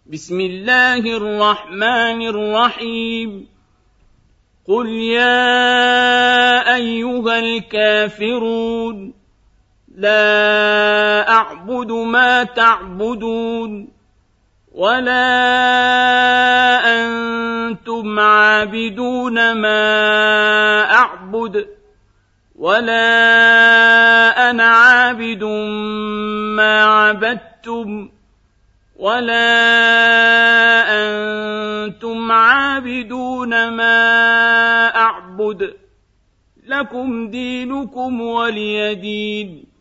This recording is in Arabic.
بسم الله الرحمن الرحيم قل يا أيها الكافرون لا أعبد ما تعبدون ولا أنتم عابدون ما أعبد ولا أنا عابد ما عبدتم ولا أنتم عابدون ما أعبد لكم دينكم ولي دين.